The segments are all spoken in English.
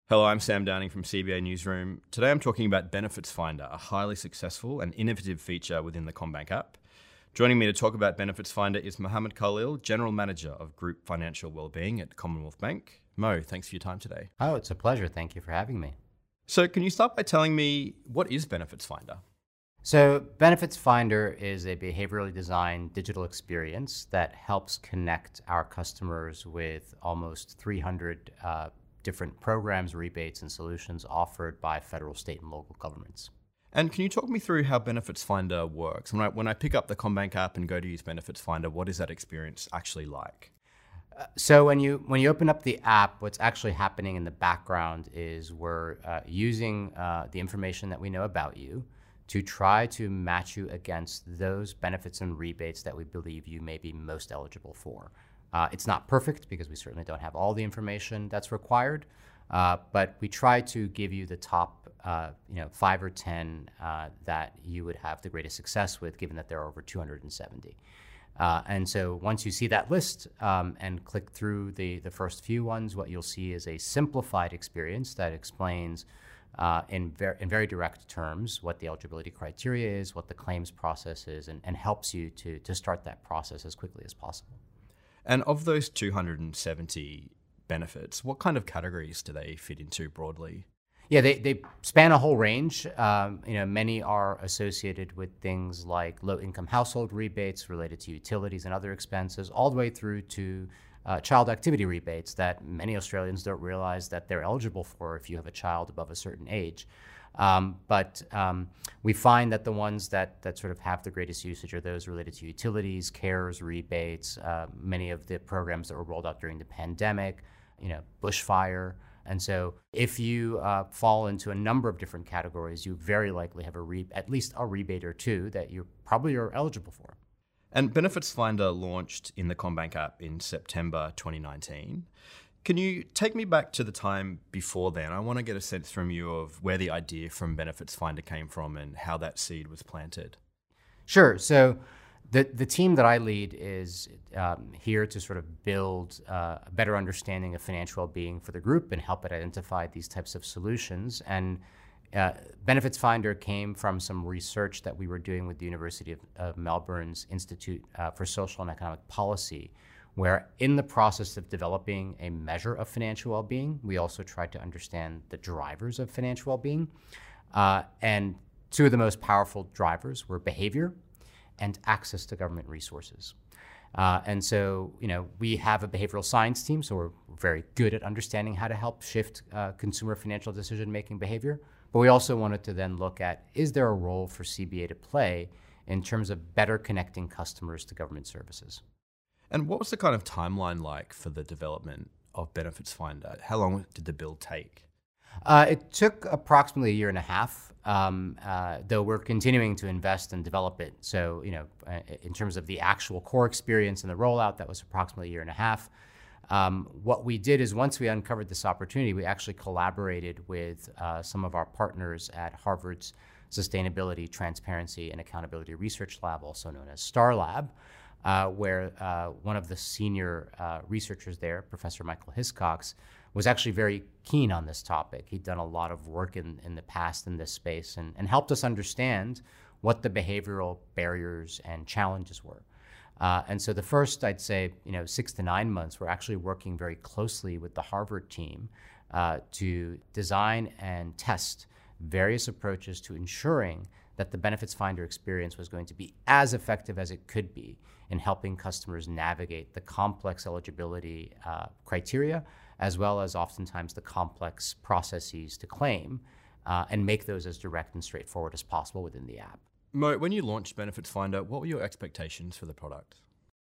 Hello, I'm Sam Downing from CBA Newsroom. Today I'm talking about Benefits Finder, a highly successful and innovative feature within the CommBank app. Joining me to talk about Benefits Finder is Mohammed Khalil, General Manager of Group Financial Wellbeing at Commonwealth Bank. Mo, thanks for your time today. Oh, it's a pleasure. Thank you for having me. So can you start by telling me, what is Benefits Finder? So, Benefits Finder is a behaviorally designed digital experience that helps connect our customers with almost 300 different programs, rebates, and solutions offered by federal, state, and local governments. And can you talk me through how Benefits Finder works? When I pick up the CommBank app and go to use Benefits Finder, what is that experience actually like? So when you open up the app, what's actually happening in the background is we're using the information that we know about you to try to match you against those benefits and rebates that we believe you may be most eligible for. It's not perfect because we certainly don't have all the information that's required, but we try to give you the top 5 or 10 that you would have the greatest success with, given that there are over 270. And so once you see that list and click through the first few ones, what you'll see is a simplified experience that explains in very direct terms what the eligibility criteria is, what the claims process is, and helps you to start that process as quickly as possible. And of those 270 benefits, what kind of categories do they fit into broadly? Yeah, they span a whole range. Many are associated with things like low-income household rebates related to utilities and other expenses, all the way through to child activity rebates that many Australians don't realize that they're eligible for if you have a child above a certain age. But we find that the ones that sort of have the greatest usage are those related to utilities, CARES, rebates, many of the programs that were rolled out during the pandemic, bushfire. And so if you fall into a number of different categories, you very likely have at least a rebate or two that you probably are eligible for. And Benefits Finder launched in the CommBank app in September 2019. Can you take me back to the time before then? I want to get a sense from you of where the idea from Benefits Finder came from and how that seed was planted. Sure. So the team that I lead is here to sort of build a better understanding of financial well-being for the group and help it identify these types of solutions. And Benefits Finder came from some research that we were doing with the University of Melbourne's Institute for Social and Economic Policy, where in the process of developing a measure of financial well-being, we also tried to understand the drivers of financial well-being. And two of the most powerful drivers were behavior and access to government resources. And so, we have a behavioral science team, so we're very good at understanding how to help shift consumer financial decision-making behavior. But we also wanted to then look at, is there a role for CBA to play in terms of better connecting customers to government services? And what was the kind of timeline like for the development of Benefits Finder? How long did the build take? It took approximately a year and a half, though we're continuing to invest and develop it. So, in terms of the actual core experience and the rollout, that was approximately a year and a half. What we did is once we uncovered this opportunity, we actually collaborated with some of our partners at Harvard's Sustainability, Transparency, and Accountability Research Lab, also known as STAR Lab, where one of the senior researchers there, Professor Michael Hiscox, was actually very keen on this topic. He'd done a lot of work in the past in this space and helped us understand what the behavioral barriers and challenges were. And so the first, I'd say, 6 to 9 months, we're actually working very closely with the Harvard team to design and test various approaches to ensuring that the Benefits Finder experience was going to be as effective as it could be in helping customers navigate the complex eligibility criteria, as well as oftentimes the complex processes to claim, and make those as direct and straightforward as possible within the app. Mo, when you launched Benefits Finder, what were your expectations for the product?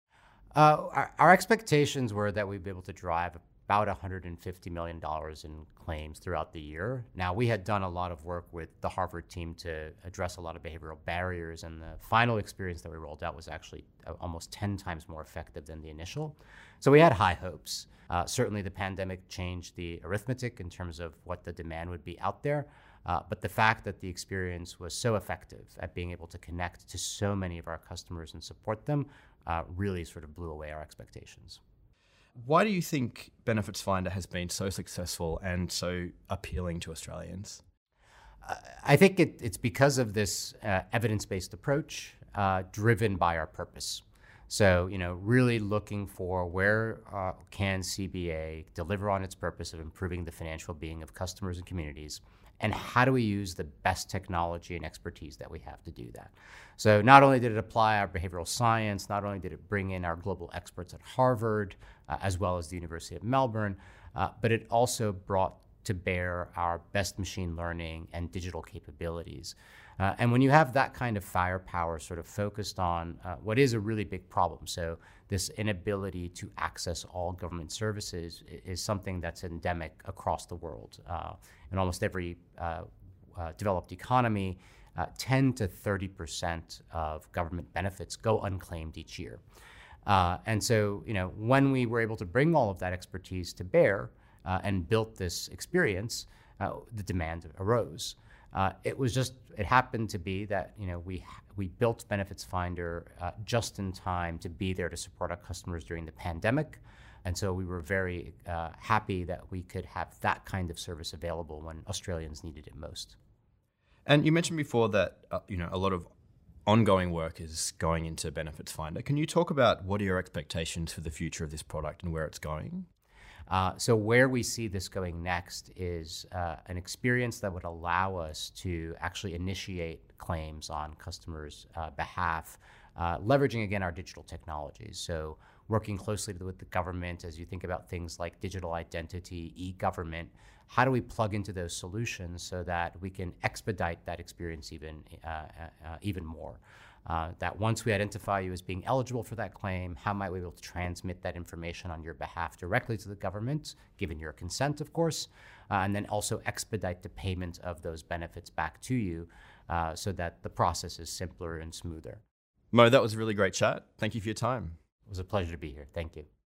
Our expectations were that we'd be able to drive about $150 million in claims throughout the year. Now, we had done a lot of work with the Harvard team to address a lot of behavioral barriers, and the final experience that we rolled out was actually almost 10 times more effective than the initial. So we had high hopes. Certainly the pandemic changed the arithmetic in terms of what the demand would be out there. But the fact that the experience was so effective at being able to connect to so many of our customers and support them really sort of blew away our expectations. Why do you think Benefits Finder has been so successful and so appealing to Australians? I think it's because of this evidence-based approach driven by our purpose. So, really looking for where can CBA deliver on its purpose of improving the financial being of customers and communities, and how do we use the best technology and expertise that we have to do that? So not only did it apply our behavioral science, not only did it bring in our global experts at Harvard, as well as the University of Melbourne, but it also brought to bear our best machine learning and digital capabilities. And when you have that kind of firepower sort of focused on what is a really big problem, so this inability to access all government services is something that's endemic across the world. In almost every developed economy, 10 to 30% of government benefits go unclaimed each year. And so, when we were able to bring all of that expertise to bear and built this experience, the demand arose. It happened to be that we built Benefits Finder just in time to be there to support our customers during the pandemic, and so we were very happy that we could have that kind of service available when Australians needed it most. And you mentioned before that a lot of ongoing work is going into Benefits Finder. Can you talk about what are your expectations for the future of this product and where it's going? So where we see this going next is an experience that would allow us to actually initiate claims on customers' behalf, leveraging, again, our digital technologies. So working closely with the government as you think about things like digital identity, e-government, how do we plug into those solutions so that we can expedite that experience even more? That once we identify you as being eligible for that claim, how might we be able to transmit that information on your behalf directly to the government, given your consent, of course, and then also expedite the payment of those benefits back to you so that the process is simpler and smoother. Mo, that was a really great chat. Thank you for your time. It was a pleasure to be here. Thank you.